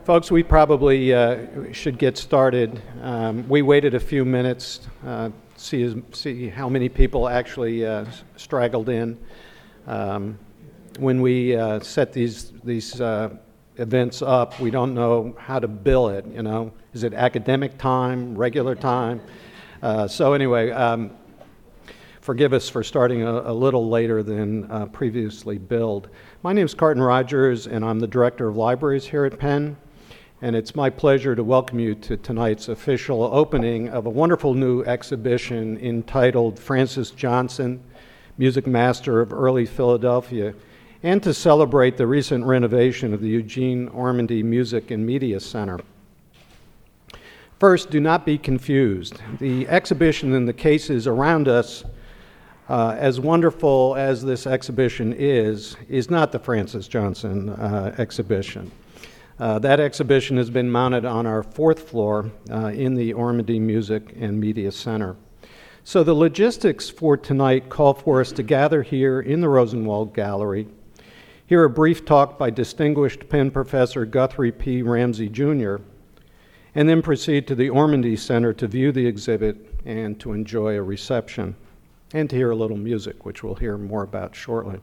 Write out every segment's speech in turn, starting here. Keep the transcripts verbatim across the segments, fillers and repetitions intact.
Folks, we probably uh, should get started. Um, we waited a few minutes, uh, see see how many people actually uh, straggled in. Um, when we uh, set these these uh, events up, we don't know how to bill it. You know, is it academic time, regular time? Uh, so anyway, um, forgive us for starting a, a little later than uh, previously billed. My name is Carton Rogers, and I'm the Director of Libraries here at Penn. And it's my pleasure to welcome you to tonight's official opening of a wonderful new exhibition entitled Francis Johnson, Music Master of Early Philadelphia, and to celebrate the recent renovation of the Eugene Ormandy Music and Media Center. First, do not be confused. The exhibition and the cases around us, uh, as wonderful as this exhibition is, is not the Francis Johnson uh, exhibition. Uh, that exhibition has been mounted on our fourth floor uh, in the Ormandy Music and Media Center. So the logistics for tonight call for us to gather here in the Rosenwald Gallery, hear a brief talk by distinguished Penn Professor Guthrie P. Ramsey Junior, and then proceed to the Ormandy Center to view the exhibit and to enjoy a reception, and to hear a little music, which we'll hear more about shortly.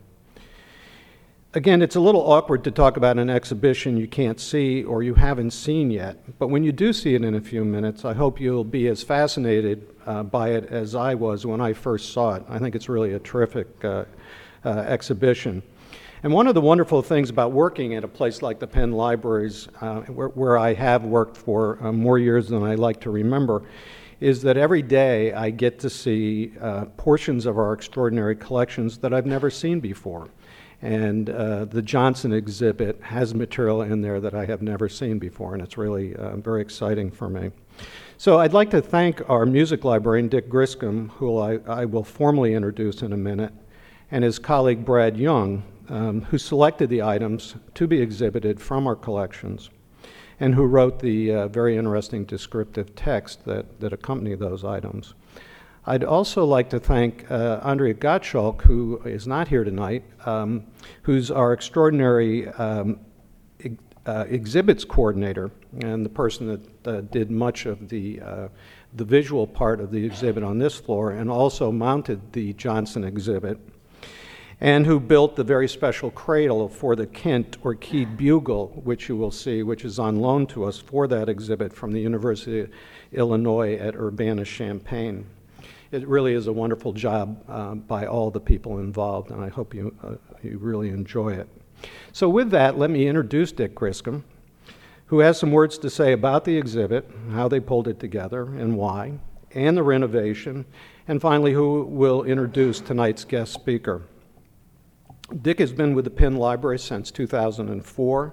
Again, it's a little awkward to talk about an exhibition you can't see or you haven't seen yet, but when you do see it in a few minutes, I hope you'll be as fascinated uh, by it as I was when I first saw it. I think it's really a terrific uh, uh, exhibition. And one of the wonderful things about working at a place like the Penn Libraries, uh, where, where I have worked for uh, more years than I like to remember, is that every day I get to see uh, portions of our extraordinary collections that I've never seen before. And uh, the Johnson exhibit has material in there that I have never seen before, and it's really uh, very exciting for me. So I'd like to thank our music librarian, Dick Griscom, who I, I will formally introduce in a minute, and his colleague, Brad Young, um, who selected the items to be exhibited from our collections, and who wrote the uh, very interesting descriptive text that, that accompany those items. I'd also like to thank uh, Andrea Gottschalk, who is not here tonight, um, who's our extraordinary um, ex- uh, exhibits coordinator and the person that uh, did much of the, uh, the visual part of the exhibit on this floor and also mounted the Johnson exhibit, and who built the very special cradle for the Kent or keyed bugle, which you will see, which is on loan to us for that exhibit from the University of Illinois at Urbana-Champaign. It really is a wonderful job uh, by all the people involved, and I hope you uh, you really enjoy it. So with that, let me introduce Dick Griscom, who has some words to say about the exhibit, how they pulled it together and why, and the renovation, and finally who will introduce tonight's guest speaker. Dick has been with the Penn Library since two thousand four.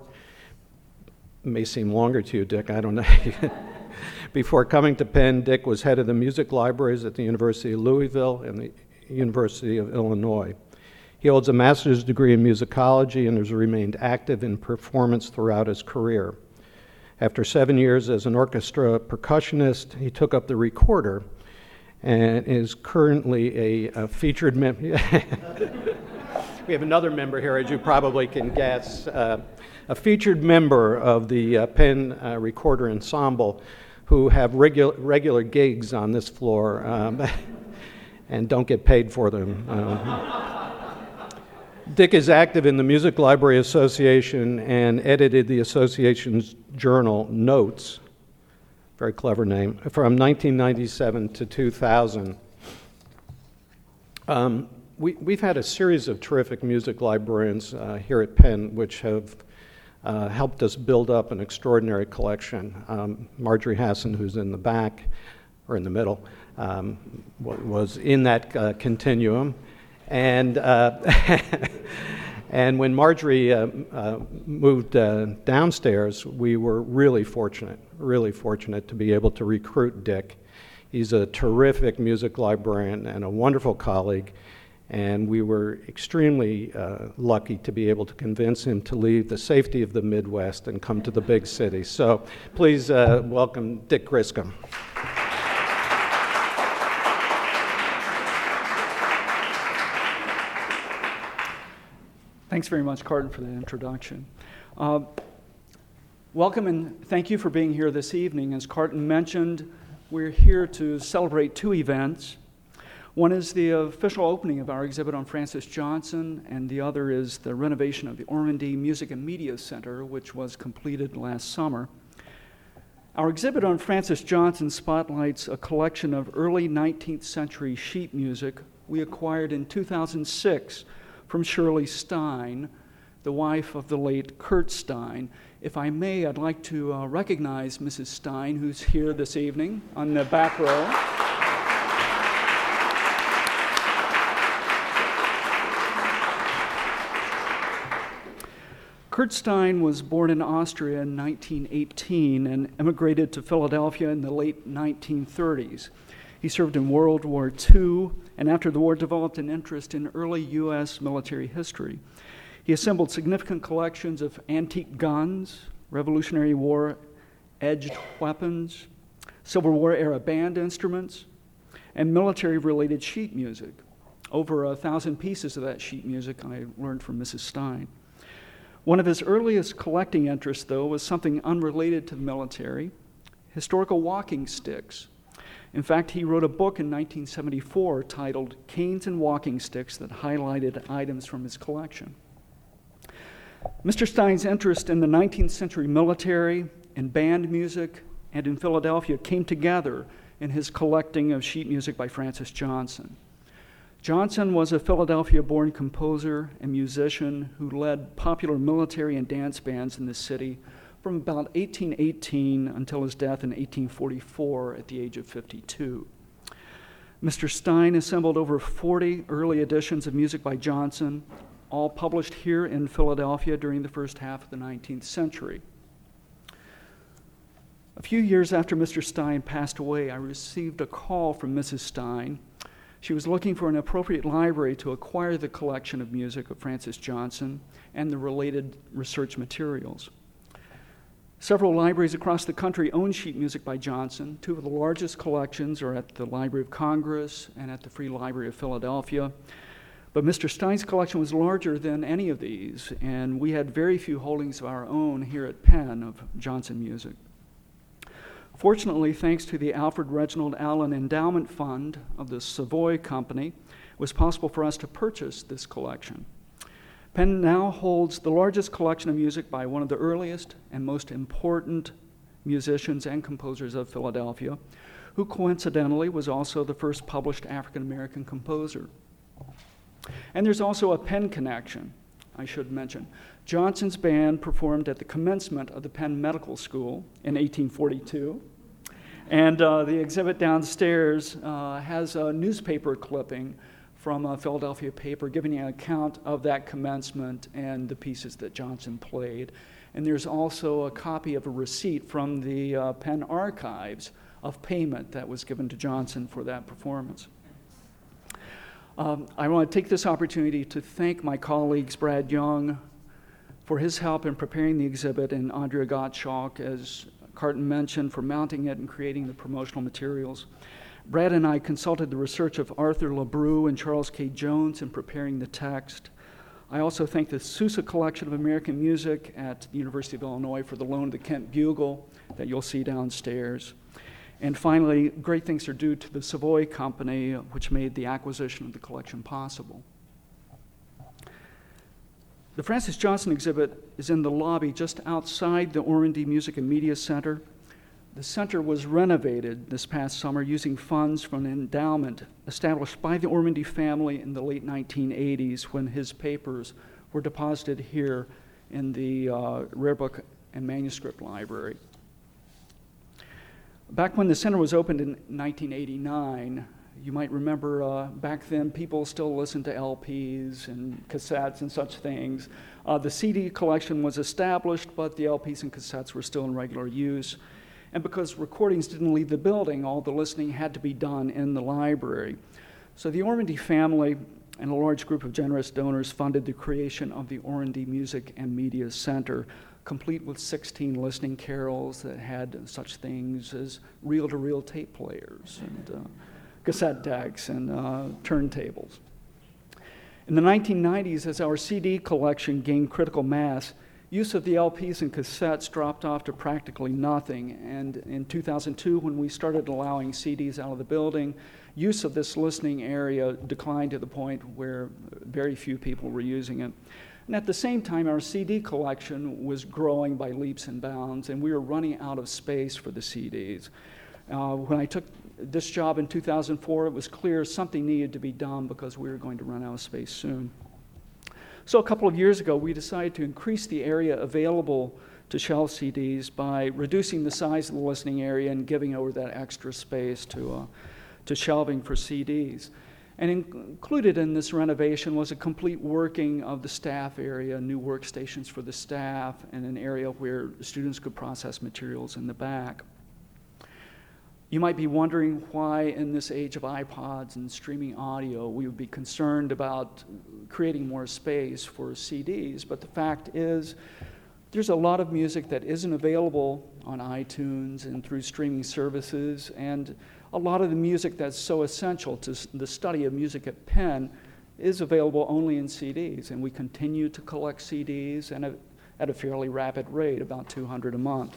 It may seem longer to you, Dick, I don't know. Before coming to Penn, Dick was head of the music libraries at the University of Louisville and the University of Illinois. He holds a master's degree in musicology and has remained active in performance throughout his career. After seven years as an orchestra percussionist, he took up the recorder and is currently a, a featured member. We have another member here, as you probably can guess, uh, a featured member of the uh, Penn uh, Recorder Ensemble, who have regu- regular gigs on this floor um, and don't get paid for them. Um, Dick is active in the Music Library Association and edited the association's journal, Notes, very clever name, from nineteen ninety-seven to two thousand. Um, we, we've had a series of terrific music librarians uh, here at Penn, which have Uh, helped us build up an extraordinary collection. Um, Marjorie Hassan, who's in the back, or in the middle, um, w- was in that uh, continuum. And uh, and when Marjorie uh, uh, moved uh, downstairs, we were really fortunate, really fortunate to be able to recruit Dick. He's a terrific music librarian and a wonderful colleague. And we were extremely uh, lucky to be able to convince him to leave the safety of the Midwest and come to the big city. So please uh, welcome Dick Griscom. Thanks very much, Carton, for that introduction. Uh, Welcome and thank you for being here this evening. As Carton mentioned, we're here to celebrate two events. One is the official opening of our exhibit on Francis Johnson, and the other is the renovation of the Ormandy Music and Media Center, which was completed last summer. Our exhibit on Francis Johnson spotlights a collection of early nineteenth century sheet music we acquired in two thousand six from Shirley Stein, the wife of the late Kurt Stein. If I may, I'd like to uh, recognize Missus Stein, who's here this evening on the back row. Kurt Stein was born in Austria in nineteen eighteen and emigrated to Philadelphia in the late nineteen thirties. He served in World War Two, and after the war developed an interest in early U S military history. He assembled significant collections of antique guns, Revolutionary War edged weapons, Civil War era band instruments, and military-related sheet music. Over a thousand pieces of that sheet music I learned from Missus Stein. One of his earliest collecting interests, though, was something unrelated to the military, historical walking sticks. In fact, he wrote a book in nineteen seventy-four titled Canes and Walking Sticks that highlighted items from his collection. Mister Stein's interest in the nineteenth century military, in band music, and in Philadelphia came together in his collecting of sheet music by Francis Johnson. Johnson was a Philadelphia-born composer and musician who led popular military and dance bands in the city from about eighteen eighteen until his death in eighteen forty-four at the age of fifty-two. Mister Stein assembled over forty early editions of music by Johnson, all published here in Philadelphia during the first half of the nineteenth century. A few years after Mister Stein passed away, I received a call from Missus Stein. She was looking for an appropriate library to acquire the collection of music of Francis Johnson and the related research materials. Several libraries across the country own sheet music by Johnson. Two of the largest collections are at the Library of Congress and at the Free Library of Philadelphia. But Mister Stein's collection was larger than any of these, and we had very few holdings of our own here at Penn of Johnson music. Fortunately, thanks to the Alfred Reginald Allen Endowment Fund of the Savoy Company, it was possible for us to purchase this collection. Penn now holds the largest collection of music by one of the earliest and most important musicians and composers of Philadelphia, who coincidentally was also the first published African-American composer. And there's also a Penn connection, I should mention. Johnson's band performed at the commencement of the Penn Medical School in eighteen forty-two. And uh, the exhibit downstairs uh, has a newspaper clipping from a Philadelphia paper giving an account of that commencement and the pieces that Johnson played. And there's also a copy of a receipt from the uh, Penn archives of payment that was given to Johnson for that performance. Um, I want to take this opportunity to thank my colleagues, Brad Young, for his help in preparing the exhibit, and Andrea Gottschalk, as Carton mentioned, for mounting it and creating the promotional materials. Brad and I consulted the research of Arthur LeBrew and Charles K. Jones in preparing the text. I also thank the Sousa Collection of American Music at the University of Illinois for the loan of the Kent Bugle that you'll see downstairs. And finally, great thanks are due to the Savoy Company, which made the acquisition of the collection possible. The Francis Johnson exhibit is in the lobby just outside the Ormandy Music and Media Center. The center was renovated this past summer using funds from an endowment established by the Ormandy family in the late nineteen eighties when his papers were deposited here in the uh, Rare Book and Manuscript Library. Back when the center was opened in nineteen eighty-nine, you might remember uh, back then people still listened to L Ps and cassettes and such things. Uh, the C D collection was established, but the L Ps and cassettes were still in regular use. And because recordings didn't leave the building, all the listening had to be done in the library. So the Ormandy family and a large group of generous donors funded the creation of the Ormandy Music and Media Center, complete with sixteen listening carols that had such things as reel-to-reel tape players and uh, cassette decks and uh, turntables. In the nineteen nineties, as our C D collection gained critical mass, use of the L Ps and cassettes dropped off to practically nothing. And in two thousand two, when we started allowing C Ds out of the building, use of this listening area declined to the point where very few people were using it. And at the same time, our C D collection was growing by leaps and bounds, and we were running out of space for the C Ds. Uh, when I took this job in two thousand four, it was clear something needed to be done because we were going to run out of space soon. So a couple of years ago, we decided to increase the area available to shelf C Ds by reducing the size of the listening area and giving over that extra space to, uh, to shelving for C Ds. And in- included in this renovation was a complete working of the staff area, new workstations for the staff, and an area where students could process materials in the back. You might be wondering why in this age of iPods and streaming audio we would be concerned about creating more space for C Ds, but the fact is there's a lot of music that isn't available on iTunes and through streaming services, and a lot of the music that's so essential to the study of music at Penn is available only in C Ds, and we continue to collect C Ds and a, at a fairly rapid rate, about two hundred a month.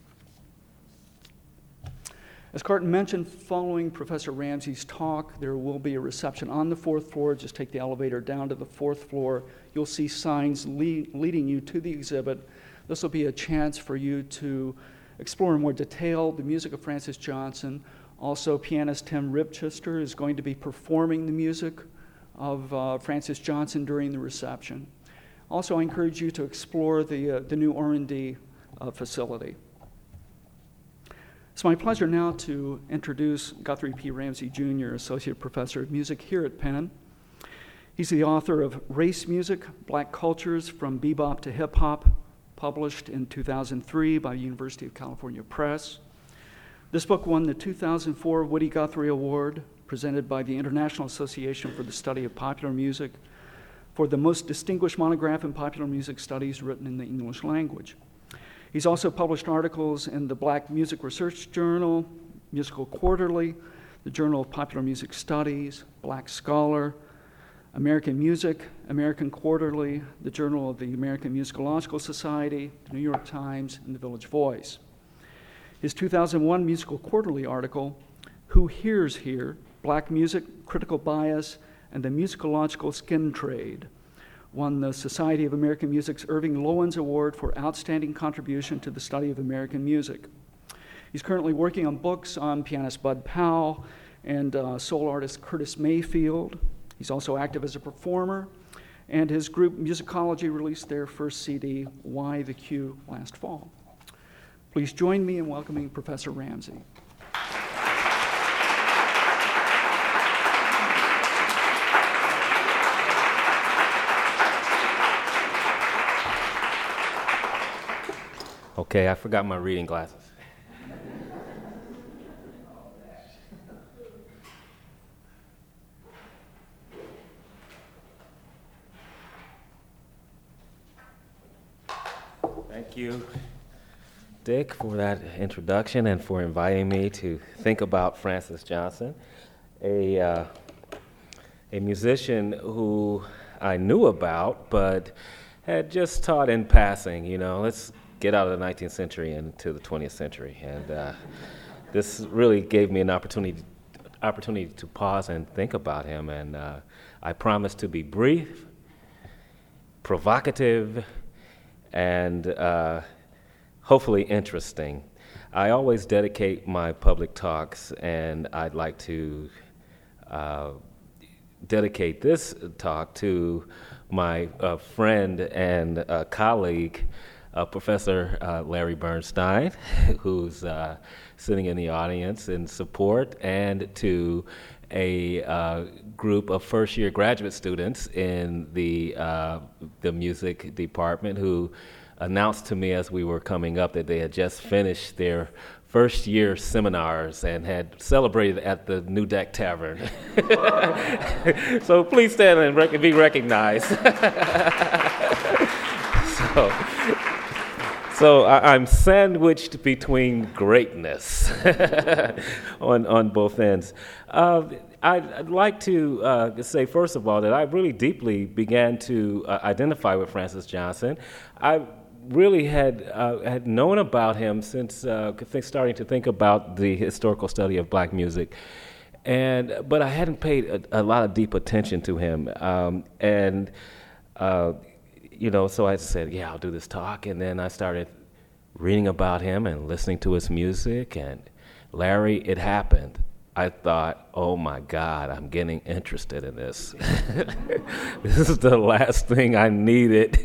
As Carton mentioned, following Professor Ramsey's talk, there will be a reception on the fourth floor. Just take the elevator down to the fourth floor. You'll see signs lead, leading you to the exhibit. This will be a chance for you to explore in more detail the music of Francis Johnson. Also, pianist Tim Ribchester is going to be performing the music of uh, Francis Johnson during the reception. Also, I encourage you to explore the, uh, the new R and D uh, facility. It's my pleasure now to introduce Guthrie P. Ramsey, Junior, Associate Professor of Music here at Penn. He's the author of Race Music, Black Cultures from Bebop to Hip Hop, published in two thousand three by University of California Press. This book won the two thousand four Woody Guthrie Award, presented by the International Association for the Study of Popular Music, for the most distinguished monograph in popular music studies written in the English language. He's also published articles in the Black Music Research Journal, Musical Quarterly, the Journal of Popular Music Studies, Black Scholar, American Music, American Quarterly, the Journal of the American Musicological Society, the New York Times, and the Village Voice. His two thousand one Musical Quarterly article, Who Hears Here? Black Music, Critical Bias, and the Musicological Skin Trade, won the Society of American Music's Irving Lowens Award for Outstanding Contribution to the Study of American Music. He's currently working on books on pianist Bud Powell and uh, soul artist Curtis Mayfield. He's also active as a performer, and his group Musicology released their first C D, Why the Q, last fall. Please join me in welcoming Professor Ramsey. Okay, I forgot my reading glasses. Thank you, Dick, for that introduction and for inviting me to think about Francis Johnson, a, uh, a musician who I knew about but had just taught in passing. You know, let's get out of the nineteenth century and into the twentieth century. And uh, this really gave me an opportunity opportunity to pause and think about him. And uh, I promise to be brief, provocative, and uh, hopefully interesting. I always dedicate my public talks, and I'd like to uh, dedicate this talk to my uh, friend and uh, colleague, Uh, Professor uh, Larry Bernstein, who's uh, sitting in the audience in support, and to a uh, group of first-year graduate students in the uh, the music department who announced to me as we were coming up that they had just finished their first-year seminars and had celebrated at the New Deck Tavern. So please stand and rec- be recognized. so. So I, I'm sandwiched between greatness on on both ends. Uh, I'd, I'd like to uh, say, first of all, that I really deeply began to uh, identify with Francis Johnson. I really had uh, had known about him since uh, starting to think about the historical study of black music, and but I hadn't paid a, a lot of deep attention to him, um, and uh, you know, so I said, yeah, I'll do this talk, and then I started reading about him and listening to his music, and Larry, it happened. I thought, oh my God, I'm getting interested in this. This is the last thing I needed.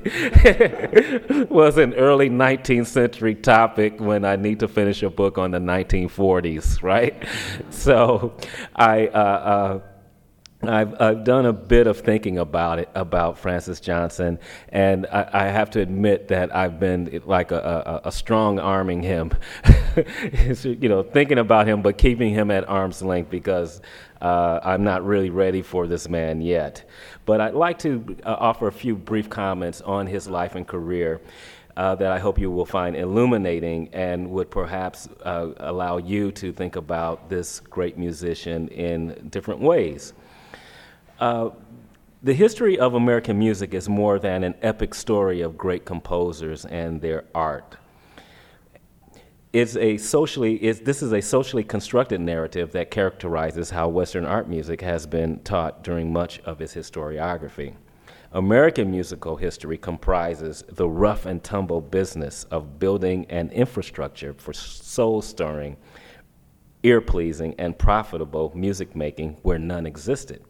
Was an early nineteenth century topic when I need to finish a book on the nineteen forties, right? So I, uh, uh, I've, I've done a bit of thinking about it, about Francis Johnson, and I, I have to admit that I've been like a, a, a strong arming him, you know, thinking about him, but keeping him at arm's length because uh, I'm not really ready for this man yet. But I'd like to uh, offer a few brief comments on his life and career uh, that I hope you will find illuminating and would perhaps uh, allow you to think about this great musician in different ways. Uh, the history of American music is more than an epic story of great composers and their art. It's a socially, it's, this is a socially constructed narrative that characterizes how Western art music has been taught during much of its historiography. American musical history comprises the rough and tumble business of building an infrastructure for soul-stirring, ear-pleasing, and profitable music making where none existed.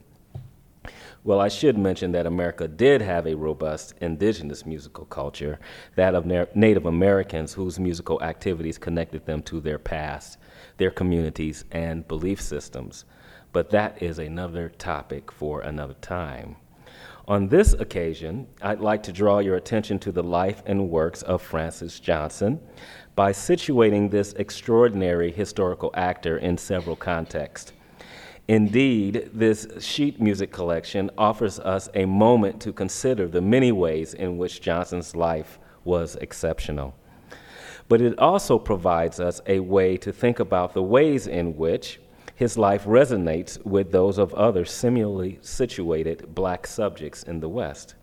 Well, I should mention that America did have a robust indigenous musical culture, that of na- Native Americans whose musical activities connected them to their past, their communities, and belief systems. But that is another topic for another time. On this occasion, I'd like to draw your attention to the life and works of Francis Johnson by situating this extraordinary historical actor in several contexts. Indeed, this sheet music collection offers us a moment to consider the many ways in which Johnson's life was exceptional. But it also provides us a way to think about the ways in which his life resonates with those of other similarly situated black subjects in the West.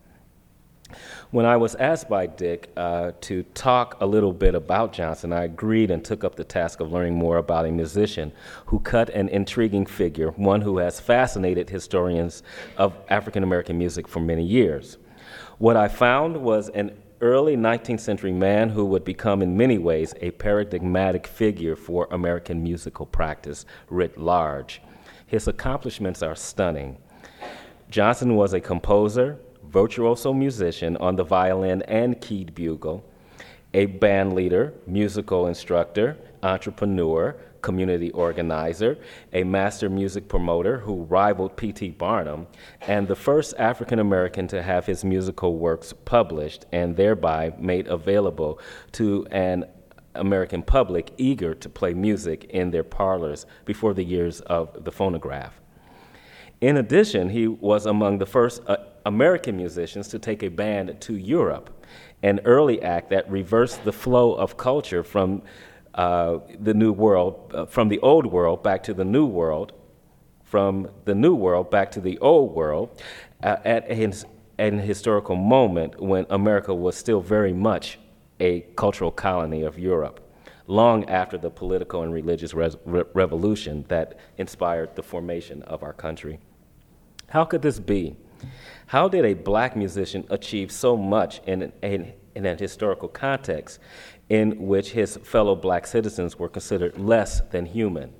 When I was asked by Dick uh, to talk a little bit about Johnson, I agreed and took up the task of learning more about a musician who cut an intriguing figure, one who has fascinated historians of African American music for many years. What I found was an early nineteenth century man who would become in many ways a paradigmatic figure for American musical practice writ large. His accomplishments are stunning. Johnson was a composer, virtuoso musician on the violin and keyed bugle, a band leader, musical instructor, entrepreneur, community organizer, a master music promoter who rivaled P T Barnum, and the first African American to have his musical works published and thereby made available to an American public eager to play music in their parlors before the years of the phonograph. In addition, he was among the first uh, American musicians to take a band to Europe, an early act that reversed the flow of culture from uh, the New World, uh, from the Old World back to the New World, from the New World back to the Old World, uh, at a, an historical moment when America was still very much a cultural colony of Europe, long after the political and religious res- re- revolution that inspired the formation of our country. How could this be? How did a black musician achieve so much in an, in an historical context in which his fellow black citizens were considered less than human?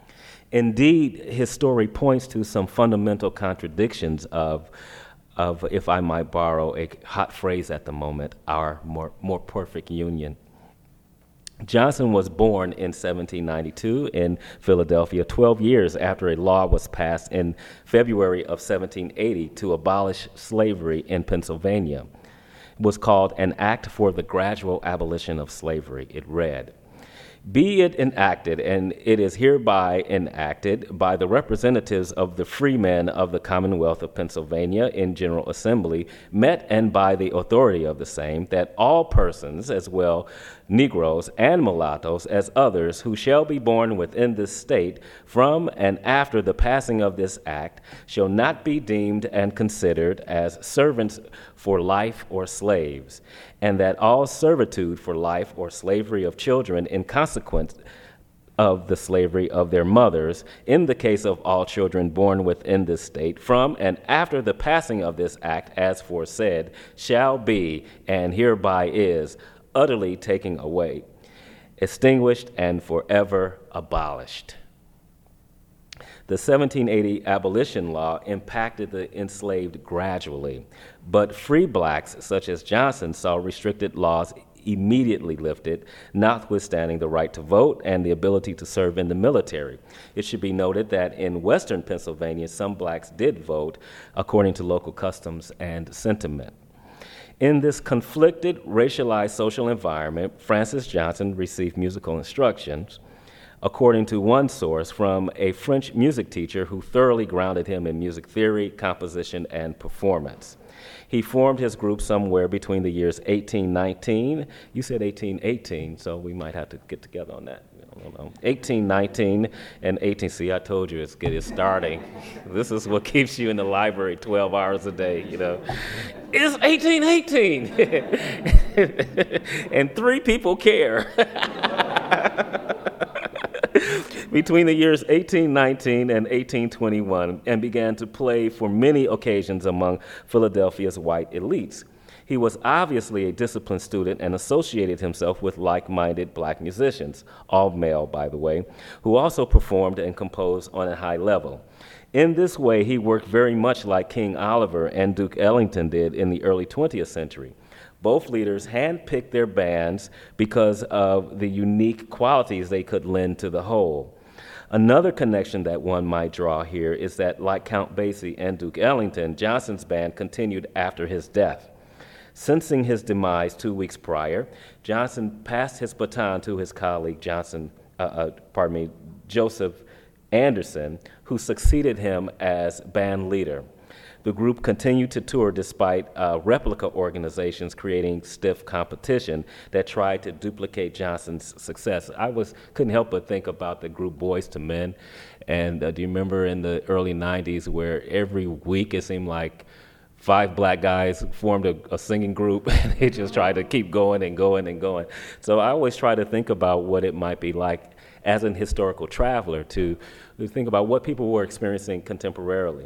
Indeed, his story points to some fundamental contradictions of, of, if I might borrow a hot phrase at the moment, our more, more perfect union. Johnson was born in seventeen ninety-two in Philadelphia, twelve years after a law was passed in February of seventeen eighty to abolish slavery in Pennsylvania. It was called an Act for the Gradual Abolition of Slavery, it read. Be it enacted, and it is hereby enacted by the representatives of the freemen of the Commonwealth of Pennsylvania in General Assembly, met and by the authority of the same, that all persons, as well Negroes and mulattoes as others, who shall be born within this state from and after the passing of this act, shall not be deemed and considered as servants for life or slaves, and that all servitude for life or slavery of children in consequence of the slavery of their mothers, in the case of all children born within this state, from and after the passing of this act, as foresaid, shall be, and hereby is, utterly taken away, extinguished, and forever abolished. The seventeen eighty abolition law impacted the enslaved gradually, but free blacks such as Johnson saw restricted laws immediately lifted, notwithstanding the right to vote and the ability to serve in the military. It should be noted that in western Pennsylvania, some blacks did vote according to local customs and sentiment. In this conflicted, racialized social environment, Francis Johnson received musical instructions, according to one source, from a French music teacher who thoroughly grounded him in music theory, composition, and performance. He formed his group somewhere between the years eighteen nineteen, you said eighteen eighteen, so we might have to get together on that. I don't know. eighteen nineteen and eighteen, see, I told you it's good, it's starting. This is what keeps you in the library twelve hours a day, you know. It's eighteen eighteen, and three people care. Between the years eighteen nineteen and eighteen twenty-one, and began to play for many occasions among Philadelphia's white elites. He was obviously a disciplined student and associated himself with like-minded black musicians, all male, by the way, who also performed and composed on a high level. In this way, he worked very much like King Oliver and Duke Ellington did in the early twentieth century. Both leaders handpicked their bands because of the unique qualities they could lend to the whole. Another connection that one might draw here is that, like Count Basie and Duke Ellington, Johnson's band continued after his death. Sensing his demise two weeks prior, Johnson passed his baton to his colleague Johnson, uh, uh, pardon me, Joseph Anderson, who succeeded him as band leader. The group continued to tour despite uh, replica organizations creating stiff competition that tried to duplicate Johnson's success. I was couldn't help but think about the group Boyz two Men, and uh, do you remember in the early nineties where every week it seemed like five black guys formed a, a singing group, and they just tried to keep going and going and going. So I always try to think about what it might be like as an historical traveler to, to think about what people were experiencing contemporarily.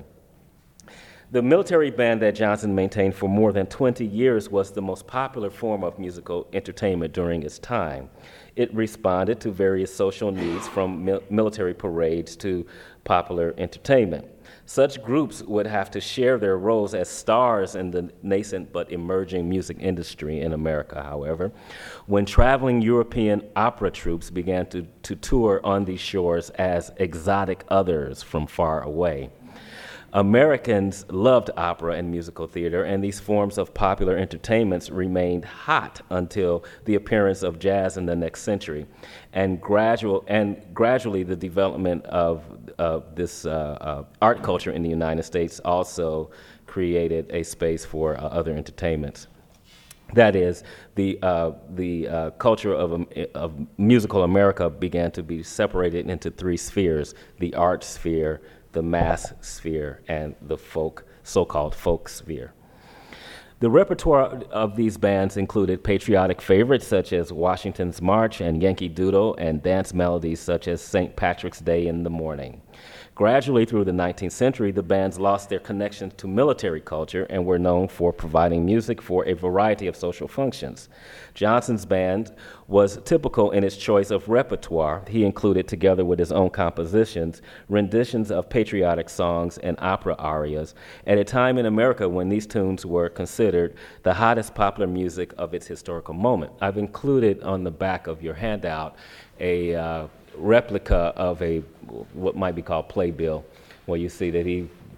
The military band that Johnson maintained for more than twenty years was the most popular form of musical entertainment during its time. It responded to various social needs, from mil- military parades to popular entertainment. Such groups would have to share their roles as stars in the nascent but emerging music industry in America, however, when traveling European opera troupes began to, to tour on these shores as exotic others from far away. Americans loved opera and musical theater, and these forms of popular entertainments remained hot until the appearance of jazz in the next century, and gradual and gradually the development of uh, this uh, uh, art culture in the United States also created a space for uh, other entertainments. That is, the uh, the uh, culture of, um, of musical America began to be separated into three spheres: the art sphere, the mass sphere, and the folk, so-called folk sphere. The repertoire of these bands included patriotic favorites such as Washington's March and Yankee Doodle, and dance melodies such as Saint Patrick's Day in the Morning. Gradually through the nineteenth century, the bands lost their connection to military culture and were known for providing music for a variety of social functions. Johnson's band was typical in its choice of repertoire. He included, together with his own compositions, renditions of patriotic songs and opera arias at a time in America when these tunes were considered the hottest popular music of its historical moment. I've included on the back of your handout a uh, replica of a what might be called playbill, where you see that he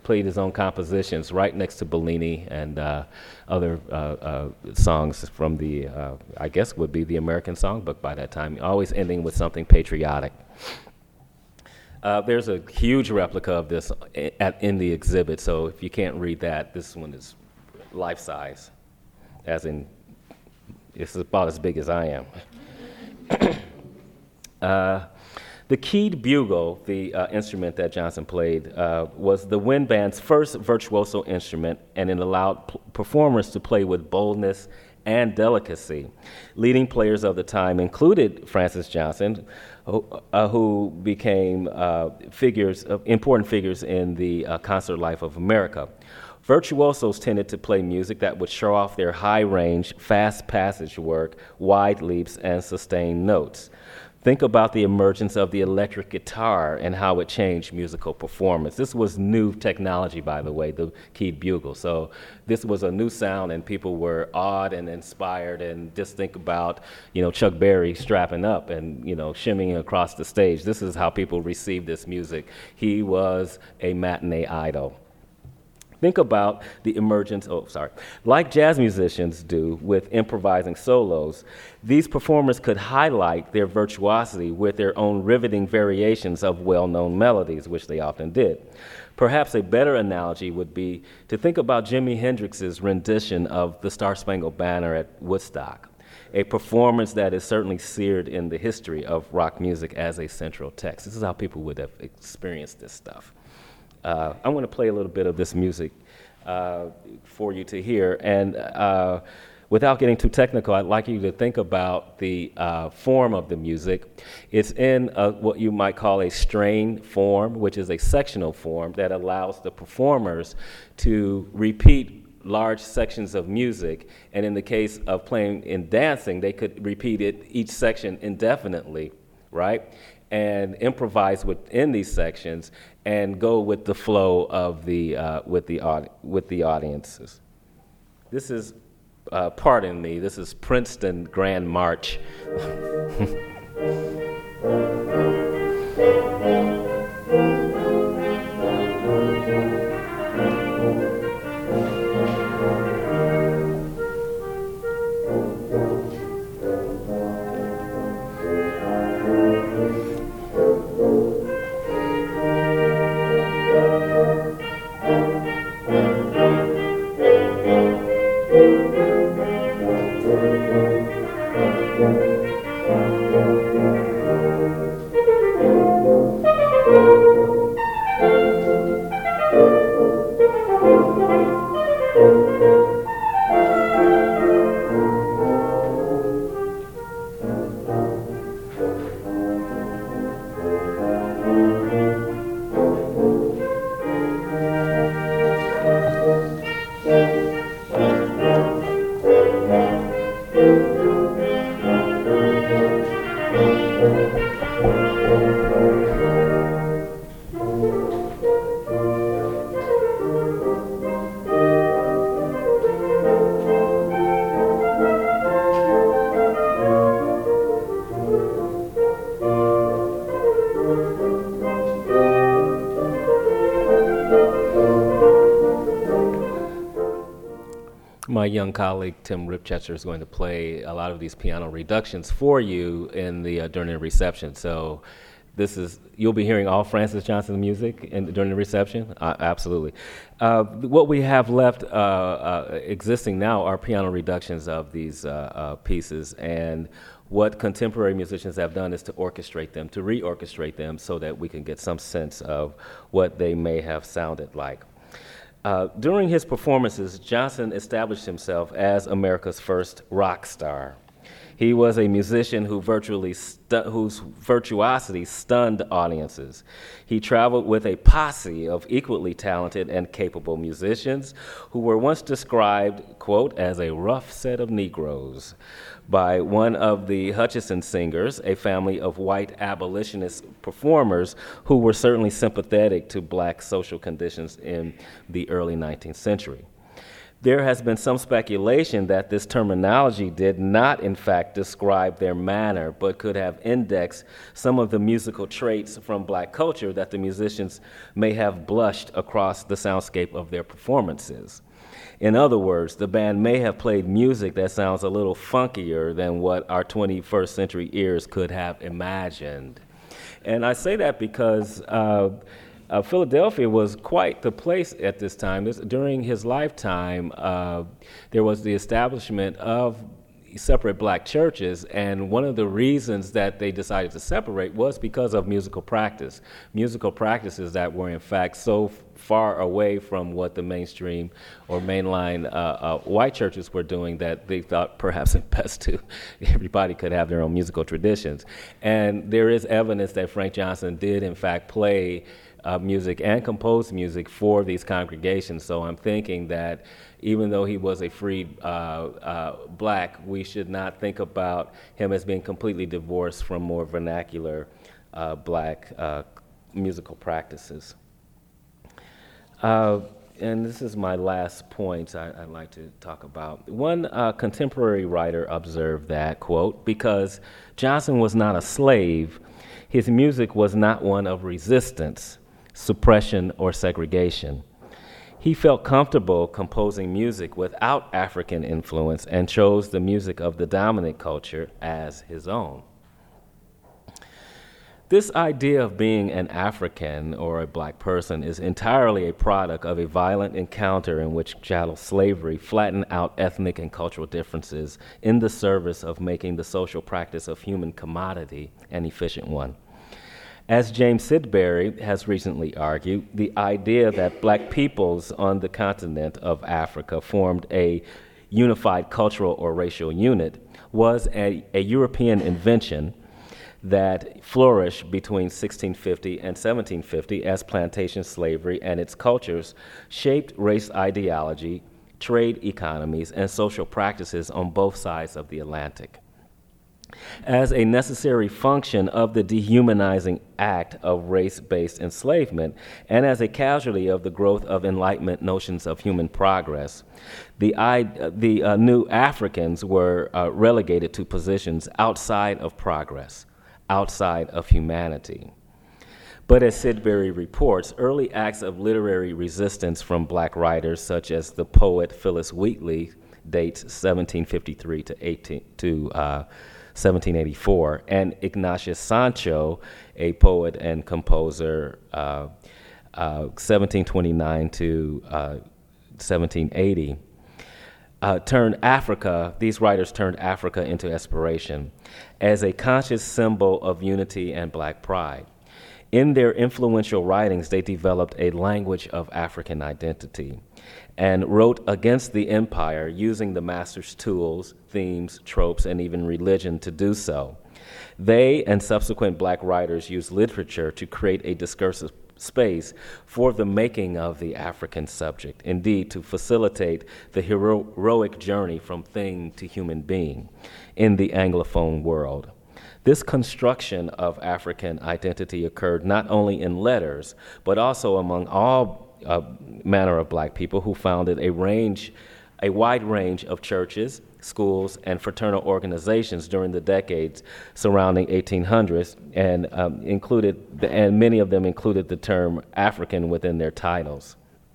played his own compositions right next to Bellini and uh, other uh, uh, songs from the, uh, I guess would be the American Songbook by that time, always ending with something patriotic. Uh, there's a huge replica of this at, in the exhibit, so if you can't read that, this one is life-size, as in, it's about as big as I am. uh, the keyed bugle, the uh, instrument that Johnson played, uh, was the wind band's first virtuoso instrument, and it allowed p- performers to play with boldness and delicacy. Leading players of the time included Francis Johnson, who, uh, who became uh, figures, uh, important figures in the uh, concert life of America. Virtuosos tended to play music that would show off their high-range, fast passage work, wide leaps, and sustained notes. Think about the emergence of the electric guitar and how it changed musical performance. This was new technology, by the way, the keyed bugle. So this was a new sound, and people were awed and inspired. And just think about, you know, Chuck Berry strapping up and, you know, shimmying across the stage. This is how people received this music. He was a matinee idol. Think about the emergence, oh, sorry. Like jazz musicians do with improvising solos, these performers could highlight their virtuosity with their own riveting variations of well-known melodies, which they often did. Perhaps a better analogy would be to think about Jimi Hendrix's rendition of the Star-Spangled Banner at Woodstock, a performance that is certainly seared in the history of rock music as a central text. This is how people would have experienced this stuff. Uh, I'm going to play a little bit of this music uh, for you to hear. And uh, without getting too technical, I'd like you to think about the uh, form of the music. It's in a, what you might call a strain form, which is a sectional form that allows the performers to repeat large sections of music. And in the case of playing in dancing, they could repeat it, each section indefinitely, right? And improvise within these sections and go with the flow of the uh, with the audi- with the audiences. This is, uh, pardon me, this is Princeton Grand March. My young colleague Tim Ripchester is going to play a lot of these piano reductions for you in the uh, during the reception. So this is, you'll be hearing all Francis Johnson music in, during the reception? Uh, absolutely. Uh, what we have left uh, uh, existing now are piano reductions of these uh, uh, pieces, and what contemporary musicians have done is to orchestrate them, to re-orchestrate them so that we can get some sense of what they may have sounded like. Uh, during his performances, Johnson established himself as America's first rock star. He was a musician who virtually stu- whose virtuosity stunned audiences. He traveled with a posse of equally talented and capable musicians who were once described, quote, as a rough set of Negroes by one of the Hutchison Singers, a family of white abolitionist performers who were certainly sympathetic to black social conditions in the early nineteenth century. There has been some speculation that this terminology did not, in fact, describe their manner, but could have indexed some of the musical traits from black culture that the musicians may have blushed across the soundscape of their performances. In other words, the band may have played music that sounds a little funkier than what our twenty-first century ears could have imagined. And I say that because uh, Uh, Philadelphia was quite the place at this time. This, during his lifetime, uh, there was the establishment of separate black churches, and one of the reasons that they decided to separate was because of musical practice. Musical practices that were, in fact, so f- far away from what the mainstream or mainline uh, uh, white churches were doing that they thought perhaps it best to everybody could have their own musical traditions. And there is evidence that Frank Johnson did, in fact, play Uh, music and composed music for these congregations. So I'm thinking that even though he was a freed uh, uh, black, we should not think about him as being completely divorced from more vernacular uh, black uh, musical practices. Uh, and this is my last point I, I'd like to talk about. One uh, contemporary writer observed that, quote, because Johnson was not a slave, his music was not one of resistance, suppression, or segregation. He felt comfortable composing music without African influence and chose the music of the dominant culture as his own. This idea of being an African or a black person is entirely a product of a violent encounter in which chattel slavery flattened out ethnic and cultural differences in the service of making the social practice of human commodity an efficient one. As James Sidbury has recently argued, the idea that black peoples on the continent of Africa formed a unified cultural or racial unit was a, a European invention that flourished between sixteen fifty and seventeen fifty as plantation slavery and its cultures shaped race ideology, trade economies, and social practices on both sides of the Atlantic. As a necessary function of the dehumanizing act of race-based enslavement, and as a casualty of the growth of Enlightenment notions of human progress, the, uh, the uh, new Africans were uh, relegated to positions outside of progress, outside of humanity. But as Sidbury reports, early acts of literary resistance from black writers, such as the poet Phillis Wheatley, dates seventeen fifty-three to eighteen to uh, seventeen eighty-four, and Ignatius Sancho, a poet and composer, uh, uh, seventeen twenty-nine to uh, seventeen eighty, uh, turned Africa, these writers turned Africa into aspiration as a conscious symbol of unity and black pride. In their influential writings, they developed a language of African identity and wrote against the empire using the master's tools, themes, tropes, and even religion to do so. They and subsequent black writers used literature to create a discursive space for the making of the African subject, indeed to facilitate the hero- heroic journey from thing to human being in the Anglophone world. This construction of African identity occurred not only in letters, but also among all uh, manner of black people who founded a range, a wide range of churches, schools, and fraternal organizations during the decades surrounding eighteen hundreds, and um, included, and many of them included the term African within their titles.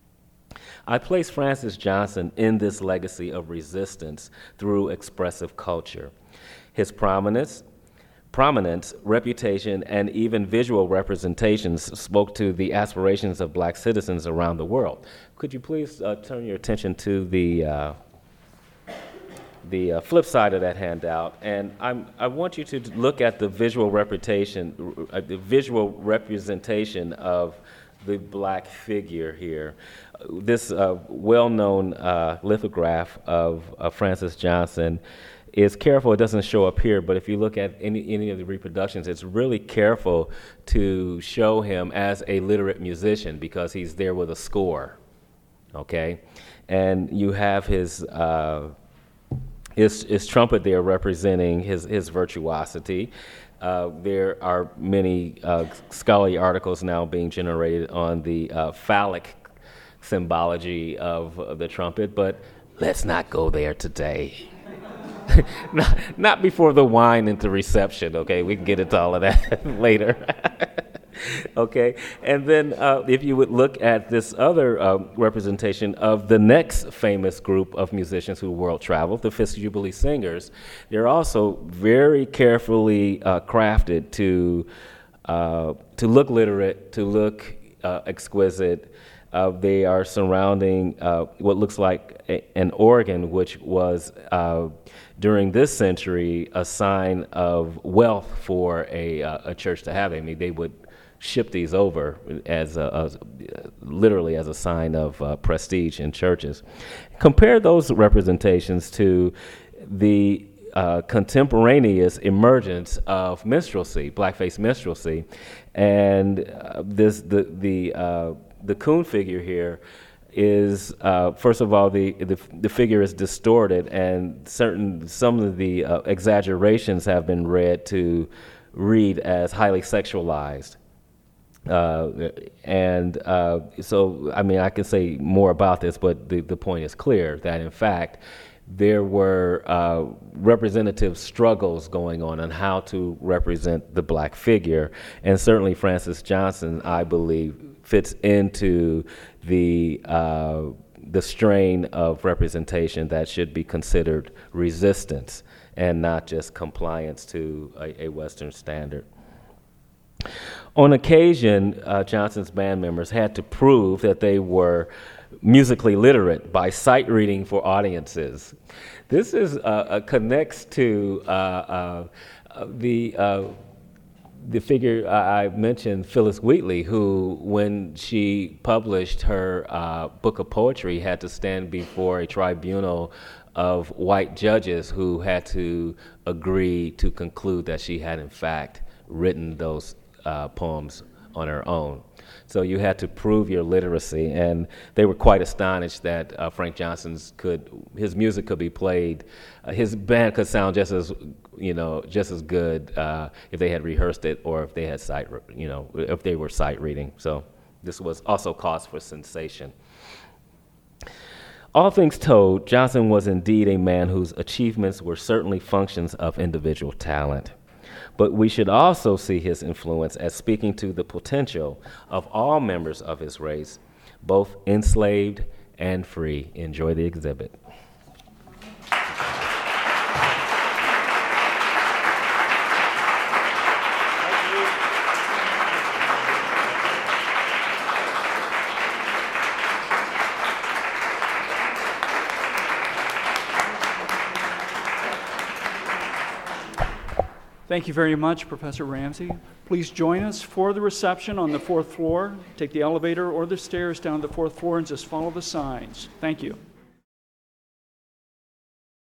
I place Francis Johnson in this legacy of resistance through expressive culture. His prominence, prominence, reputation, and even visual representations spoke to the aspirations of black citizens around the world. Could you please uh, turn your attention to the uh, the uh, flip side of that handout? And I'm, I want you to look at the visual reputation, uh, the visual representation of the black figure here. This uh, well-known uh, lithograph of uh, Francis Johnson is careful, it doesn't show up here, but if you look at any, any of the reproductions, it's really careful to show him as a literate musician because he's there with a score, okay? And you have his, uh, his, his trumpet there representing his, his virtuosity. Uh, there are many uh, scholarly articles now being generated on the uh, phallic symbology of uh, the trumpet, but let's not go there today. not, not before the wine and the reception, okay? We can get into all of that later. Okay, and then uh, if you would look at this other uh, representation of the next famous group of musicians who world traveled, the Fisk Jubilee Singers, they're also very carefully uh, crafted to uh, to look literate, to look uh, exquisite. Uh, they are surrounding uh, what looks like a, an organ, which was uh, during this century a sign of wealth for a, uh, a church to have. I mean, they would ship these over as a, as literally as a sign of uh, prestige in churches. Compare those representations to the uh, contemporaneous emergence of minstrelsy, blackface minstrelsy, and uh, this the the uh, the coon figure here is uh, first of all the, the the figure is distorted, and certain some of the uh, exaggerations have been read to read as highly sexualized. Uh, and uh, so, I mean, I can say more about this, but the, the point is clear that, in fact, there were uh, representative struggles going on on how to represent the black figure. And certainly Francis Johnson, I believe, fits into the uh, the strain of representation that should be considered resistance and not just compliance to a, a Western standard. On occasion, uh, Johnson's band members had to prove that they were musically literate by sight reading for audiences. This is uh, uh, connects to uh, uh, the uh, the figure I mentioned, Phyllis Wheatley, who, when she published her uh, book of poetry, had to stand before a tribunal of white judges who had to agree to conclude that she had, in fact, written those Uh, poems on her own. So you had to prove your literacy, and they were quite astonished that uh, Frank Johnson's could, his music could be played, uh, his band could sound just as, you know, just as good uh, if they had rehearsed it or if they had sight, you know, if they were sight reading. So this was also cause for sensation. All things told, Johnson was indeed a man whose achievements were certainly functions of individual talent. But we should also see his influence as speaking to the potential of all members of his race, both enslaved and free. Enjoy the exhibit. Thank you very much, Professor Ramsey. Please join us for the reception on the fourth floor. Take the elevator or the stairs down to the fourth floor and just follow the signs. Thank you.